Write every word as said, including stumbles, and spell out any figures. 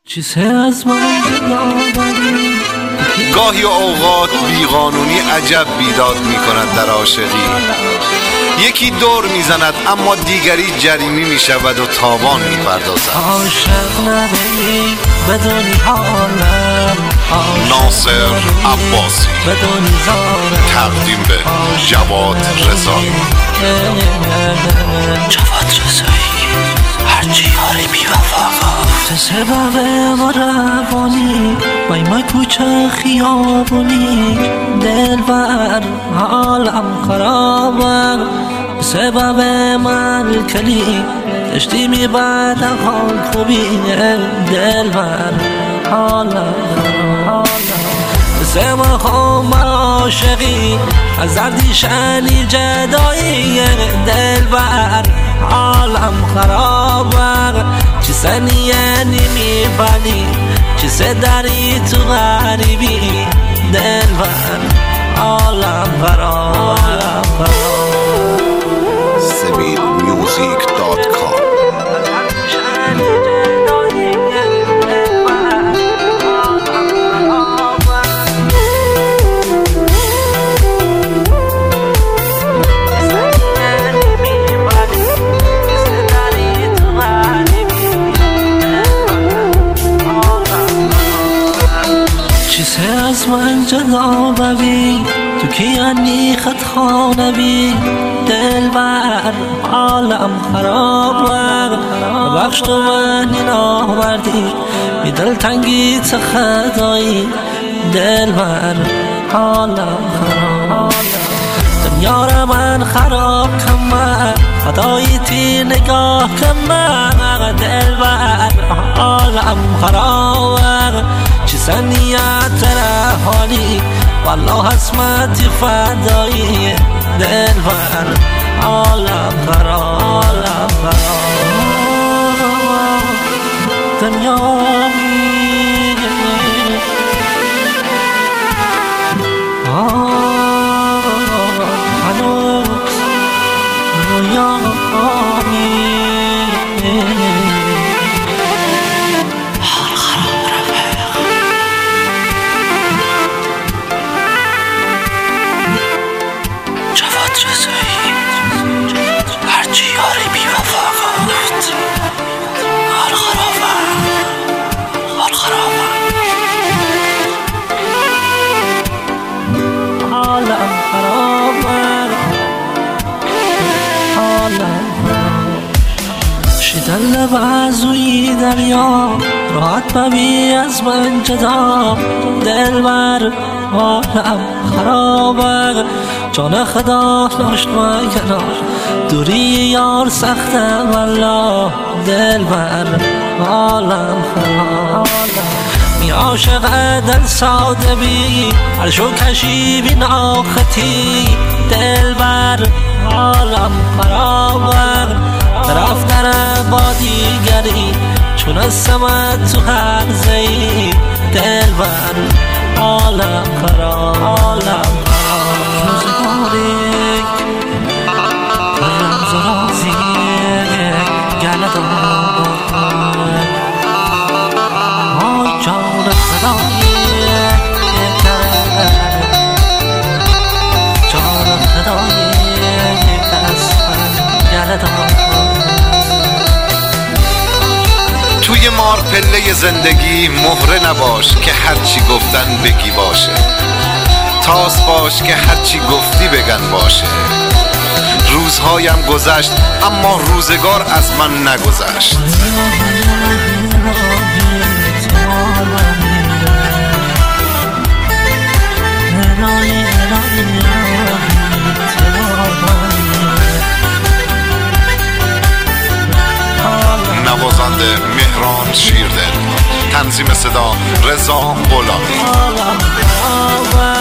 گاهی اوقات بیقانونی عجب بیداد می کند در عاشقی. یکی دور می زند اما دیگری جریمی می شود و تاوان می پردازد. عاشق نبی بدونی حالم، ناصر عباسی، بدونی زارم، تقدیم به جواد رضایی. جواد رضایی هرچی یاری بی وفا تو سبب ما روانی بای ما کوچه خیابونی دلبر حالم خرابه سبب من کلی دشتی می بعد حال خوبی دلبر حالم سما خم عاشقی از زردی شنی جدایی دلبر حالم خرابه چی سنیانی میبانی چی سداری تو غریبی دلبر حالم خرابه. سبیل میوزیک دات کام. از من جدا ببی تو کیانی خط خانه بی دلبر حالم خرابه بخش تو من این آوردی بی دلتنگی چه خدایی دلبر حالم خرابه دنیا را من خراب کمه خدایی تی نگاه کمه دلبر حالم خرابه چی سنیت را حالی والله حسمتی فدایی دلبر حالم خراب دنیا میگه هنوز دنیا میگه هرچی یاری بی وفا گفت حال خرابه حال خرابه حالم خرابه حالم شیدن لبعزوی دریا راحت ببی از من جدا دلبر حالم خرابه جان خدا ناشت و کنار دوری یار سخته والله دلبر حالم خراب می عاشق دل ساده بی هر شو کشی بی ناختی دلبر حالم خرابه طرف در با دیگری چون از سمت تو هر زی دلبر حالم خراب حالم توی مار پله زندگی مهره نباش که هرچی گفتن بگی باشه، تاس باش که هرچی گفتی بگن باشه. روزهایم گذشت اما روزگار از من نگذشت. نوازنده مهران شیردل، تنظیم صدا رضا غلامی.